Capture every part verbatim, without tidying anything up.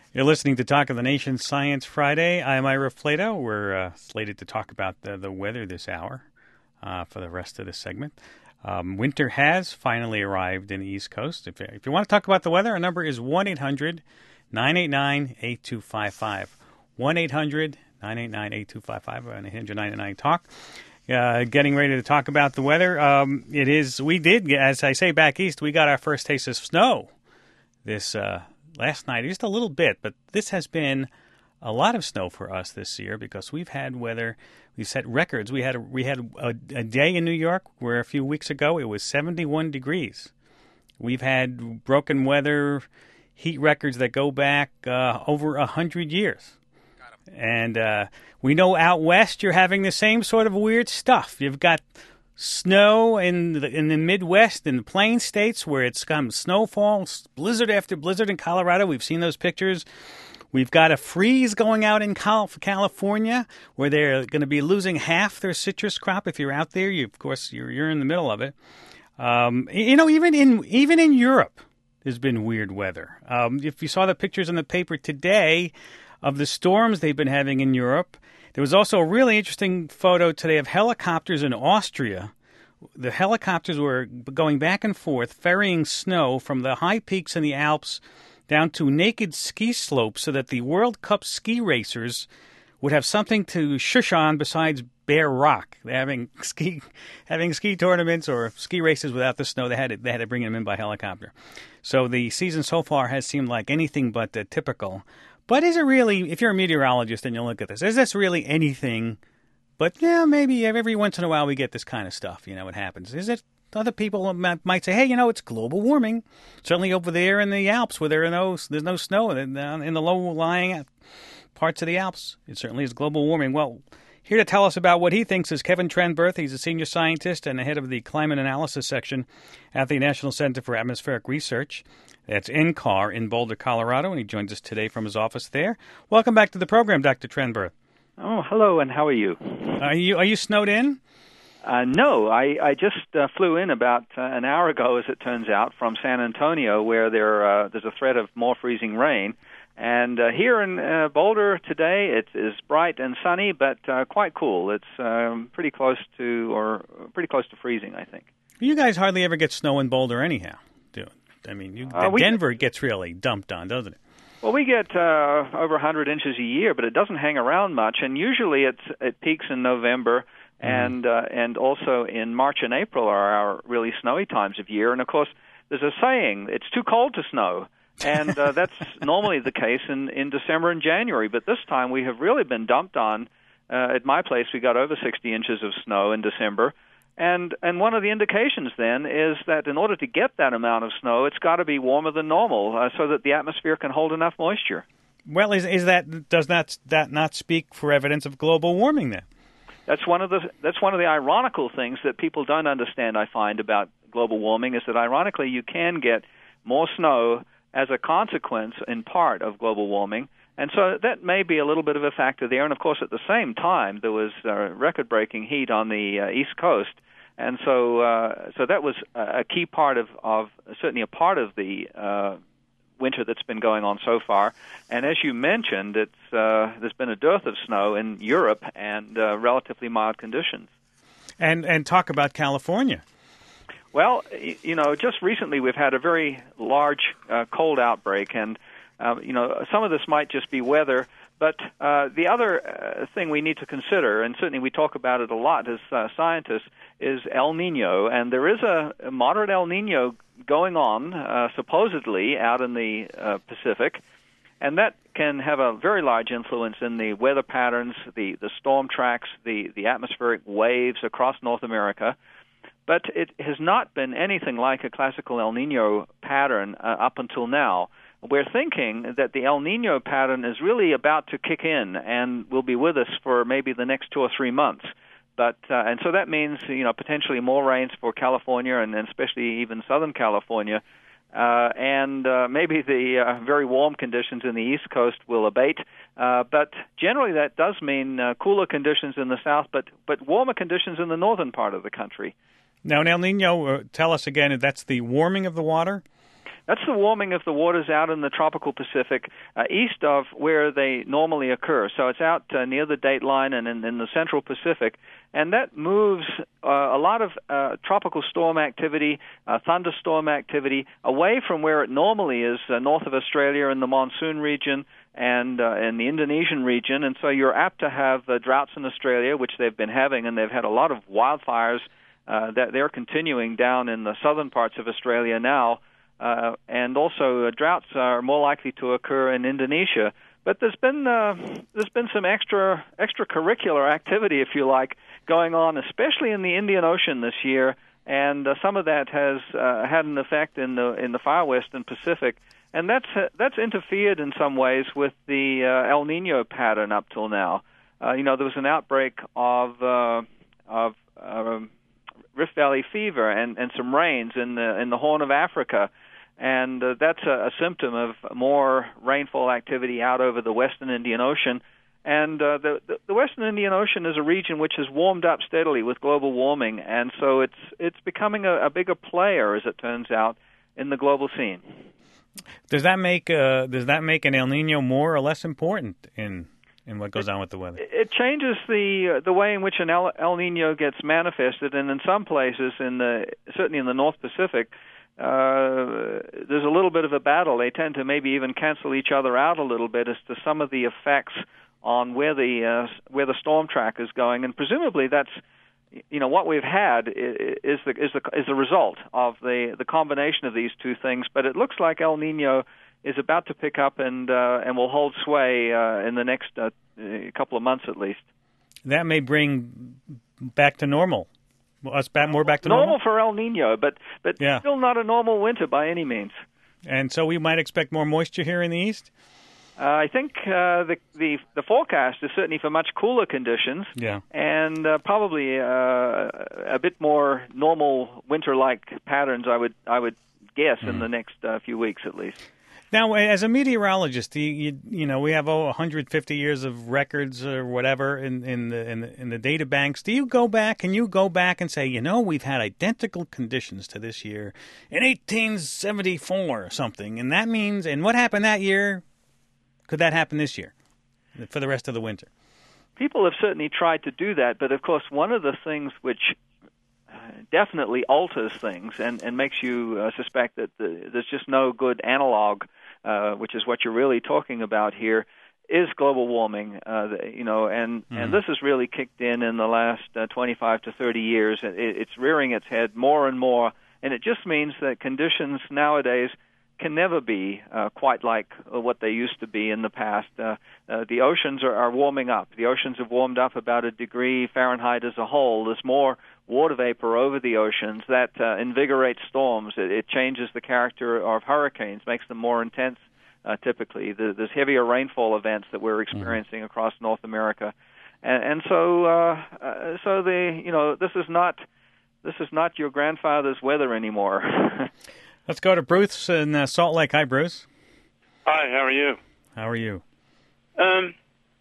You're listening to Talk of the Nation Science Friday. I'm Ira Flato. We're uh, slated to talk about the, the weather this hour uh, for the rest of the segment. Um, winter has finally arrived in the East Coast. If, if you want to talk about the weather, our number is one eight hundred nine eight nine eight two five five. one eight hundred nine eight nine eight two five five. one eight hundred nine eight nine talk. Uh, getting ready to talk about the weather. Um, it is, we did, as I say, back east, we got our first taste of snow this uh last night, just a little bit, but this has been a lot of snow for us this year because we've had weather. We set records. We had a, we had a, a day in New York where a few weeks ago it was seventy-one degrees. We've had broken weather, heat records that go back uh, over a hundred years. And uh, we know out west you're having the same sort of weird stuff. You've got snow in the, in the Midwest, in the Plain States, where it's come snowfall, blizzard after blizzard in Colorado. We've seen those pictures. We've got a freeze going out in Cal- California, where they're going to be losing half their citrus crop. If you're out there, you, of course, you're you're in the middle of it. Um, you know, even in even in Europe, there's been weird weather. Um, if you saw the pictures in the paper today of the storms they've been having in Europe. There was also a really interesting photo today of helicopters in Austria. The helicopters were going back and forth, ferrying snow from the high peaks in the Alps down to naked ski slopes so that the World Cup ski racers would have something to shush on besides bare rock. They're having ski having ski tournaments or ski races without the snow. They had to, they had to bring them in by helicopter. So the season so far has seemed like anything but uh, typical. But is it really, if you're a meteorologist and you look at this, is this really anything but, yeah, maybe every once in a while we get this kind of stuff, you know, it happens. Is it, other people might say, hey, you know, it's global warming. Certainly over there in the Alps where there are no, there's no snow, in the low-lying parts of the Alps, it certainly is global warming. Well, here to tell us about what he thinks is Kevin Trenberth. He's a senior scientist and the head of the climate analysis section at the National Center for Atmospheric Research. That's N C A R in Boulder, Colorado, and he joins us today from his office there. Welcome back to the program, Doctor Trenberth. Oh, hello, and how are you? Are you are you snowed in? Uh, no, I, I just uh, flew in about uh, an hour ago, as it turns out, from San Antonio, where there uh, there's a threat of more freezing rain. And uh, here in uh, Boulder today, it is bright and sunny, but uh, quite cool. It's um, pretty close to, or pretty close to freezing, I think. You guys hardly ever get snow in Boulder, anyhow, do it? I mean, you, uh, Denver get, gets really dumped on, doesn't it? Well, we get uh, over one hundred inches a year, but it doesn't hang around much, and usually it's, it peaks in November, mm. and uh, and also in March and April are our really snowy times of year. And, of course, there's a saying, it's too cold to snow, and uh, that's normally the case in, in December and January. But this time we have really been dumped on. Uh, at my place, we got over sixty inches of snow in December. And and one of the indications then is that in order to get that amount of snow, it's got to be warmer than normal uh, so that the atmosphere can hold enough moisture. Well, is is that does not that not speak for evidence of global warming then? That's one of the that's one of the ironical things that people don't understand, I find, about global warming is that ironically you can get more snow as a consequence in part of global warming. And so that may be a little bit of a factor there. And, of course, at the same time, there was uh, record-breaking heat on the uh, East Coast. And so uh, so that was a key part of, of certainly a part of the uh, winter that's been going on so far. And as you mentioned, it's uh, there's been a dearth of snow in Europe and uh, relatively mild conditions. And and talk about California. Well, you know, just recently we've had a very large uh, cold outbreak, and uh, you know, some of this might just be weather. But uh, the other uh, thing we need to consider, and certainly we talk about it a lot as uh, scientists, is El Nino. And there is a, a moderate El Nino going on, uh, supposedly, out in the uh, Pacific. And that can have a very large influence in the weather patterns, the, the storm tracks, the, the atmospheric waves across North America. But it has not been anything like a classical El Nino pattern uh, up until now. We're thinking that the El Nino pattern is really about to kick in and will be with us for maybe the next two or three months. But uh, and so that means, you know, potentially more rains for California and, and especially even Southern California. Uh, and uh, maybe the uh, very warm conditions in the East Coast will abate. Uh, but generally that does mean uh, cooler conditions in the South, but, but warmer conditions in the northern part of the country. Now, in El Nino, uh, tell us again, that's the warming of the water? That's the warming of the waters out in the tropical Pacific, uh, east of where they normally occur. So it's out uh, near the dateline and in, in the central Pacific, and that moves uh, a lot of uh, tropical storm activity, uh, thunderstorm activity, away from where it normally is, uh, north of Australia in the monsoon region and uh, in the Indonesian region. And so you're apt to have uh, droughts in Australia, which they've been having, and they've had a lot of wildfires uh, that they're continuing down in the southern parts of Australia now. Uh, and also uh, droughts are more likely to occur in Indonesia. But there's been uh, there's been some extra extracurricular activity, if you like, going on, especially in the Indian Ocean this year, and uh, some of that has uh, had an effect in the in the far western Pacific, and that's uh, that's interfered in some ways with the uh, El Nino pattern up till now. Uh, you know, there was an outbreak of uh, of uh, Rift Valley fever and, and some rains in the in the Horn of Africa. And uh, that's a, a symptom of more rainfall activity out over the western Indian Ocean. And uh, the, the the western Indian Ocean is a region which has warmed up steadily with global warming, and so it's it's becoming a, a bigger player, as it turns out, in the global scene. Does that make uh, does that make an El Nino more or less important in in what goes on with the weather? It changes the uh, the way in which an El, El Nino gets manifested, and in some places, in the certainly in the North Pacific, Uh, there's a little bit of a battle. They tend to maybe even cancel each other out a little bit as to some of the effects on where the uh, where the storm track is going, and presumably that's you know what we've had is the is the is the result of the the combination of these two things. But it looks like El Nino is about to pick up and uh, and will hold sway uh, in the next uh, couple of months at least. That may bring back to normal. Us back more back to normal. Normal for El Nino, but but yeah. still not a normal winter by any means. And so we might expect more moisture here in the east? Uh, I think uh, the, the the forecast is certainly for much cooler conditions, yeah. and uh, probably uh, a bit more normal winter-like patterns. I would I would guess mm. in the next uh, few weeks at least. Now, as a meteorologist, you, you you know we have oh, one hundred fifty years of records or whatever in in the, in the in the data banks. Do you go back? Can you go back and say, you know, we've had identical conditions to this year in eighteen seventy-four or something, and that means, and what happened that year? Could that happen this year for the rest of the winter? People have certainly tried to do that, but of course, one of the things which definitely alters things and, and makes you uh, suspect that the, there's just no good analog, uh, which is what you're really talking about here, is global warming. Uh, the, you know, and, mm. and this has really kicked in in the last uh, twenty-five to thirty years. It, it's rearing its head more and more, and it just means that conditions nowadays can never be uh, quite like uh, what they used to be in the past. Uh, uh, the oceans are, are warming up. The oceans have warmed up about a degree Fahrenheit as a whole. There's more water vapor over the oceans that uh, invigorates storms. It, it changes the character of hurricanes, makes them more intense. Uh, typically, the, there's heavier rainfall events that we're experiencing mm-hmm. across North America, and, and so uh, uh, so the you know this is not this is not your grandfather's weather anymore. Let's go to Bruce in uh, Salt Lake. Hi, Bruce. Hi, how are you? How are you? Um,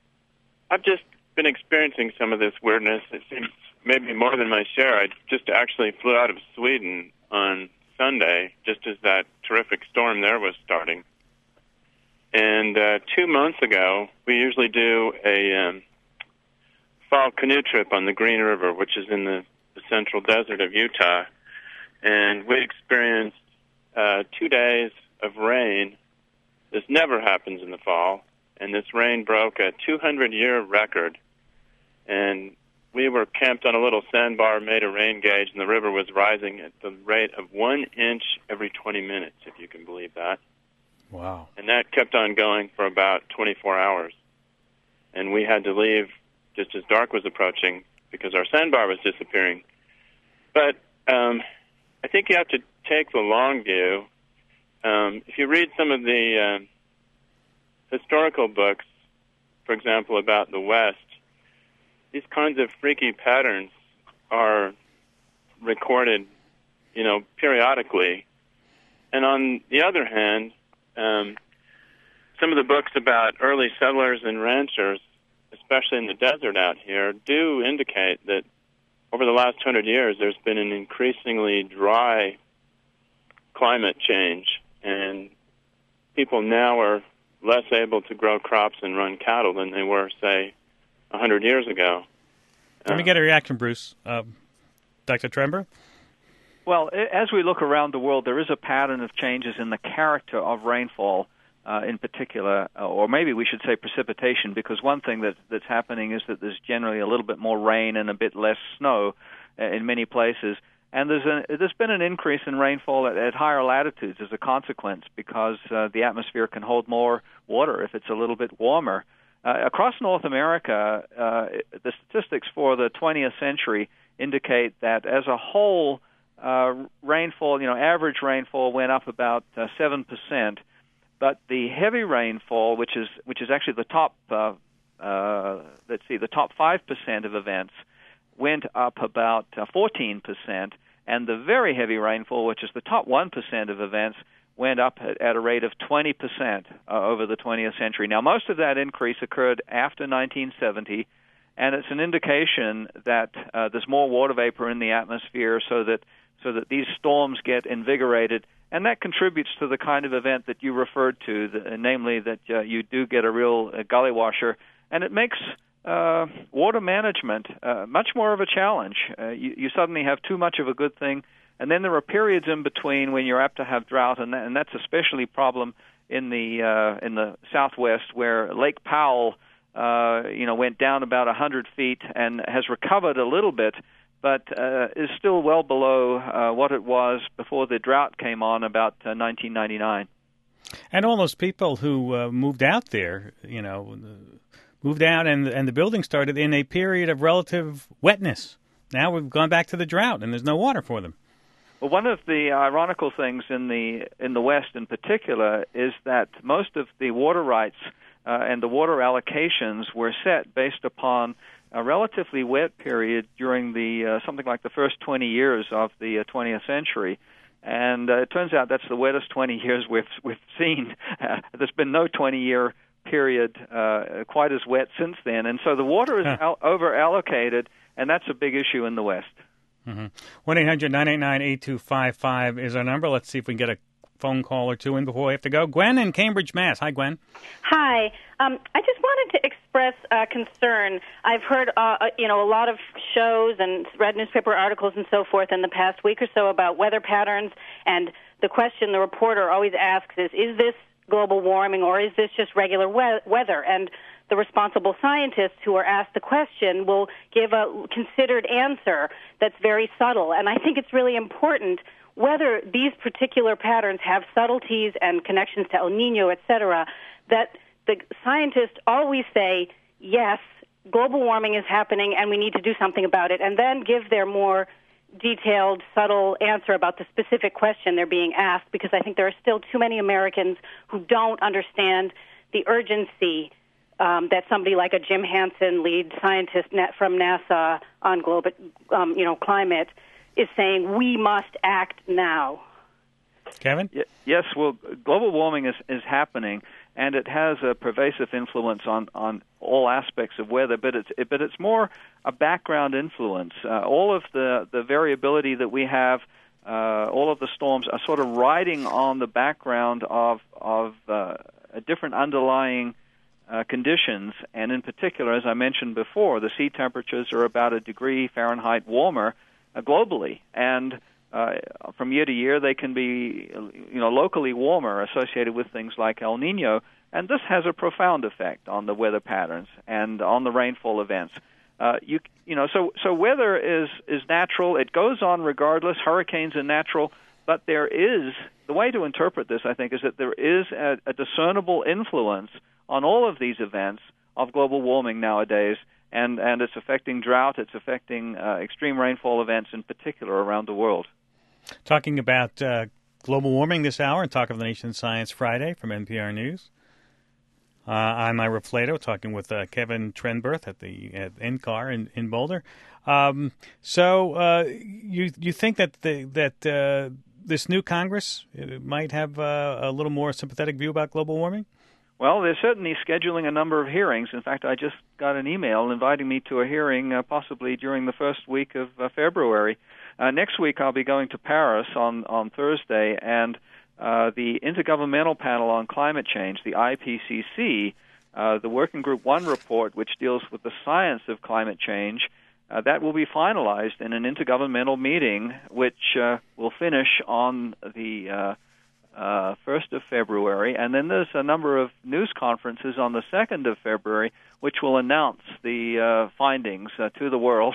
I've just been experiencing some of this weirdness. It seems maybe more than my share. I just actually flew out of Sweden on Sunday, just as that terrific storm there was starting. And uh, two months ago, we usually do a um, fall canoe trip on the Green River, which is in the, the central desert of Utah. And we experienced uh, two days of rain. This never happens in the fall. And this rain broke a two hundred year record. And we were camped on a little sandbar, made a rain gauge, and the river was rising at the rate of one inch every twenty minutes, if you can believe that. Wow. And that kept on going for about twenty-four hours. And we had to leave just as dark was approaching because our sandbar was disappearing. But um, I think you have to take the long view. Um, if you read some of the uh, historical books, for example, about the West, these kinds of freaky patterns are recorded, you know, periodically. And on the other hand, Um, some of the books about early settlers and ranchers, especially in the desert out here, do indicate that over the last hundred years there's been an increasingly dry climate change. and people now are less able to grow crops and run cattle than they were, say, a hundred years ago. Let uh, me get a reaction, Bruce. Uh, Doctor Trenberth? Well, as we look around the world, there is a pattern of changes in the character of rainfall uh, in particular, or maybe we should say precipitation, because one thing that, that's happening is that there's generally a little bit more rain and a bit less snow in many places. And there's, a, there's been an increase in rainfall at, at higher latitudes as a consequence because uh, the atmosphere can hold more water if it's a little bit warmer. Uh, across North America, uh, the statistics for the twentieth century indicate that as a whole, uh, rainfall, you know, average rainfall went up about uh, seven percent, but the heavy rainfall, which is which is actually the top, uh, uh, let's see, the top five percent of events, went up about uh, fourteen percent, and the very heavy rainfall, which is the top one percent of events, went up at, at a rate of twenty percent uh, over the twentieth century. Now, most of that increase occurred after nineteen seventy, and it's an indication that uh, there's more water vapor in the atmosphere so that so that these storms get invigorated, and that contributes to the kind of event that you referred to, the, namely that uh, you do get a real uh, gully washer, and it makes uh, water management uh, much more of a challenge. Uh, you, you suddenly have too much of a good thing, and then there are periods in between when you're apt to have drought, and, that, and that's especially a problem in the uh, in the Southwest, where Lake Powell, uh, you know, went down about one hundred feet and has recovered a little bit, but uh, is still well below uh, what it was before the drought came on about uh, nineteen ninety-nine. And all those people who uh, moved out there, you know, moved out and and the building started in a period of relative wetness. Now we've gone back to the drought, and there's no water for them. Well, one of the ironical things in the in the West in particular is that most of the water rights uh, and the water allocations were set based upon a relatively wet period during the uh, something like the first twenty years of the uh, twentieth century, and uh, it turns out that's the wettest twenty years we've we've seen. Uh, there's been no twenty-year period uh, quite as wet since then, and so the water is huh. al- over allocated, and that's a big issue in the West. one eight hundred nine eight nine eight two five five is our number. Let's see if we can get a phone call or two in before we have to go. Gwen in Cambridge, Mass. Hi, Gwen. Hi. Um, I just wanted to express uh, concern. I've heard, uh, you know, a lot of shows and read newspaper articles and so forth in the past week or so about weather patterns, and the question the reporter always asks is, is this global warming or is this just regular we- weather? And the responsible scientists who are asked the question will give a considered answer that's very subtle. And I think it's really important whether these particular patterns have subtleties and connections to El Nino, et cetera, that the scientists always say, yes, global warming is happening and we need to do something about it, and then give their more detailed, subtle answer about the specific question they're being asked, because I think there are still too many Americans who don't understand the urgency Um, that somebody like a Jim Hansen, lead scientist from NASA on global, um, you know, climate, is saying we must act now. Kevin? Y- yes, well, global warming is, is happening, and it has a pervasive influence on, on all aspects of weather, but it's it, but it's more a background influence. Uh, all of the, the variability that we have, uh, all of the storms are sort of riding on the background of, of uh, a different underlying Uh, conditions, and in particular, as I mentioned before, the sea temperatures are about a degree Fahrenheit warmer uh, globally, and uh, from year to year they can be, you know, locally warmer associated with things like El Nino, and this has a profound effect on the weather patterns and on the rainfall events. Uh, you, you know, so so weather is is natural; it goes on regardless. Hurricanes are natural, but there is the way to interpret this, I think, is that there is a, a discernible influence on all of these events of global warming nowadays, and, and it's affecting drought, it's affecting uh, extreme rainfall events in particular around the world. Talking about uh, global warming this hour and Talk of the Nation Science Friday from N P R News. Uh, I'm Ira Flato, talking with uh, Kevin Trenberth at the at N C A R in, in Boulder. Um, so uh, you you think that the, that uh, this new Congress might have uh, a little more sympathetic view about global warming? Well, they're certainly scheduling a number of hearings. In fact, I just got an email inviting me to a hearing uh, possibly during the first week of uh, February. Uh, next week I'll be going to Paris on, on Thursday, and uh, the Intergovernmental Panel on Climate Change, the I P C C, uh, the Working Group one report, which deals with the science of climate change, uh, that will be finalized in an intergovernmental meeting, which uh, will finish on the uh, uh, first of February. And then there's a number of news conferences on the second of February, which will announce the uh, findings uh, to the world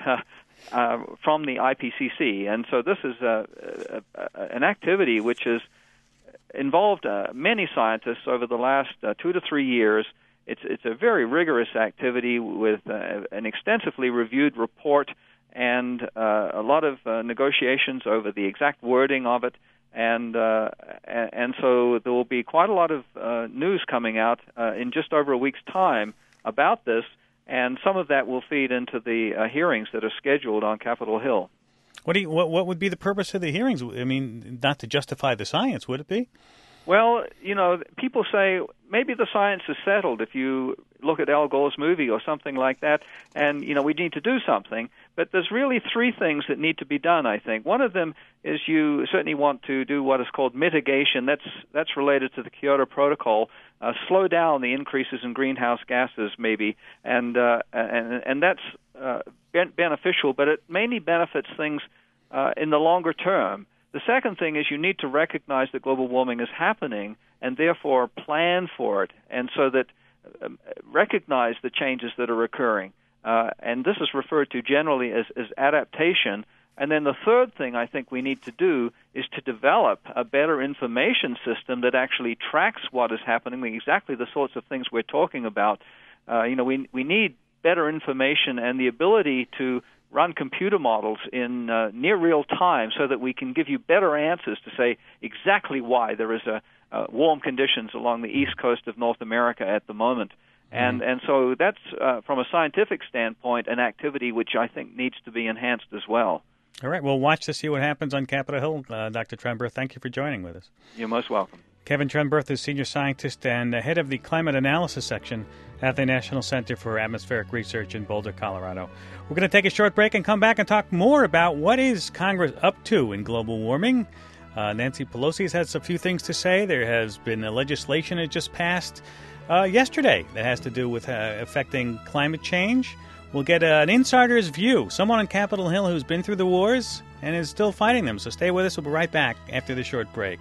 uh, from the I P C C. And so this is a, a, a, an activity which has involved uh, many scientists over the last uh, two to three years. It's it's a very rigorous activity with uh, an extensively reviewed report and uh, a lot of uh, negotiations over the exact wording of it. And uh, and so there will be quite a lot of uh, news coming out uh, in just over a week's time about this, and some of that will feed into the uh, hearings that are scheduled on Capitol Hill. What do you, what what would be the purpose of the hearings? I mean, not to justify the science, would it be? Well, you know, people say maybe the science is settled if you look at Al Gore's movie or something like that, and, you know, we need to do something. But there's really three things that need to be done, I think. One of them is you certainly want to do what is called mitigation. That's that's related to the Kyoto Protocol. Uh, slow down the increases in greenhouse gases, maybe, and uh, and and that's uh, ben- beneficial, but it mainly benefits things uh, in the longer term. The second thing is you need to recognize that global warming is happening and therefore plan for it, and so that uh, recognize the changes that are occurring. Uh, and this is referred to generally as, as adaptation. And then the third thing I think we need to do is to develop a better information system that actually tracks what is happening, exactly the sorts of things we're talking about. Uh, you know, we we need better information and the ability to run computer models in uh, near real time so that we can give you better answers to say exactly why there is a uh, warm conditions along the east coast of North America at the moment. And and so that's, uh, from a scientific standpoint, an activity which I think needs to be enhanced as well. All right, well, watch to see what happens on Capitol Hill. Uh, Doctor Trenberth, thank you for joining with us. You're most welcome. Kevin Trenberth is senior scientist and head of the climate analysis section at the National Center for Atmospheric Research in Boulder, Colorado. We're going to take a short break and come back and talk more about what is Congress up to in global warming. Uh, Nancy Pelosi has had a few things to say. There has been a legislation that just passed uh, yesterday that has to do with uh, affecting climate change. We'll get uh, an insider's view, someone on Capitol Hill who's been through the wars and is still fighting them. So stay with us. We'll be right back after the short break.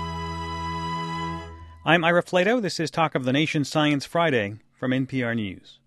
I'm Ira Flato. This is Talk of the Nation Science Friday from N P R News.